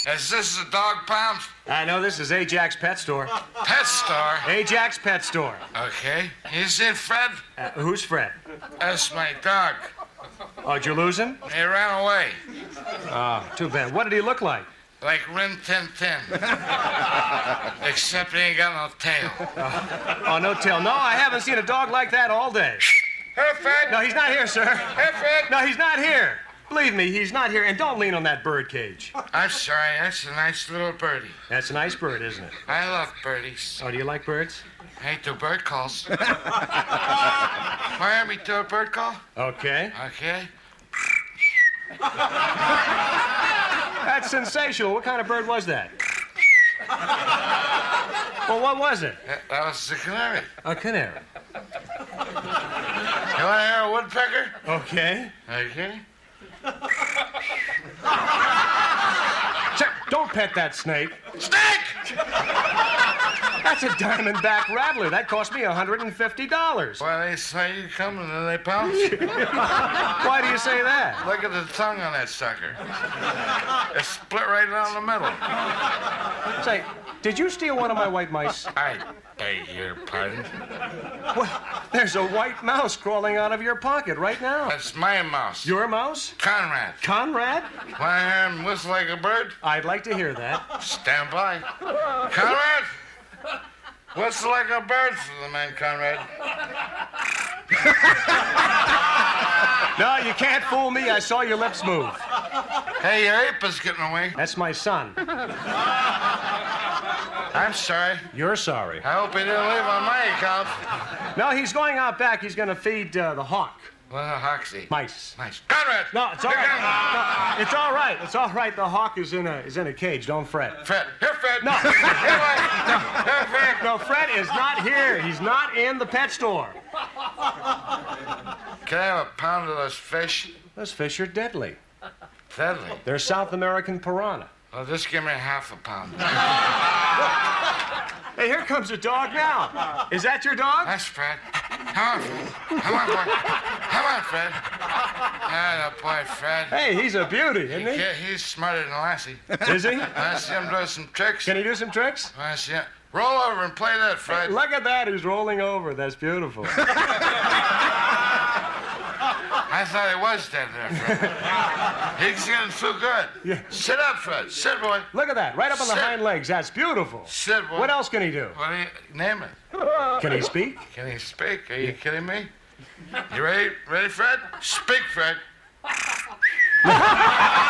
Is this a dog pound? I know this is Ajax Pet Store. Pet store? Ajax Pet Store. Okay. You seen Fred? Who's Fred? That's my dog. Oh, did you lose him? He ran away. Oh, too bad. What did he look like? Like Rin Tin Tin. Except he ain't got no tail. Oh, no tail. No, I haven't seen a dog like that all day. Hey, Fred. No, he's not here, sir. Hey, Fred. No, he's not here. Believe me, he's not here. And don't lean on that bird cage. I'm sorry. That's a nice little birdie. That's a nice bird, isn't it? I love birdies. Oh, do you like birds? I do bird calls. Why aren't we do a bird call? Okay. Okay. That's sensational. What kind of bird was that? Well, what was it? That was the canary. A canary. You want to hear a woodpecker? Okay. Okay. Sir, don't pet that snake. Snake! That's a diamondback rattler. That cost me $150. Why, they say you come and then they pounce? Why do you say that? Look at the tongue on that sucker. It's split right down the middle. Say, did you steal one of my white mice? I beg your pardon. Well, there's a white mouse crawling out of your pocket right now. That's my mouse. Your mouse? Conrad. Conrad? Want to hear him whistle like a bird? I'd like to hear that. Stand by. Conrad! Whistle like a bird for the man, Conrad. No, you can't fool me. I saw your lips move. Hey, your ape is getting away. That's my son. I'm sorry. You're sorry. I hope he didn't leave on my account. No, he's going out back. He's going to feed the hawk. What a Hoxie. Mice. Nice. Conrad! No, it's all right. No, it's all right. It's all right. The hawk is in a cage. Don't fret. Fred. Here, Fred. No. Here, Fred. No, Fred is not here. He's not in the pet store. Can I have a pound of those fish? Those fish are deadly. Deadly. They're South American piranha. Well, just give me half a pound. Hey, here comes a dog now. Is that your dog? That's Fred. Come on, Fred. Come on, boy. Come on, Fred. Ah, the boy, Fred. Hey, he's a beauty, isn't he? He's smarter than Lassie. Is he? I see him do some tricks. Can he do some tricks? I see him. Roll over and play that, Fred. Look at that. He's rolling over. That's beautiful. I thought he was dead there, Fred. He's getting so good. Yeah. Sit up, Fred. Sit, boy. Look at that. Right up on the Sit. hind legs. That's beautiful. Sit, boy. What else can he do? What do you name it? Can he speak? Can he speak? Are you kidding me? You ready? Ready, Fred? Speak, Fred.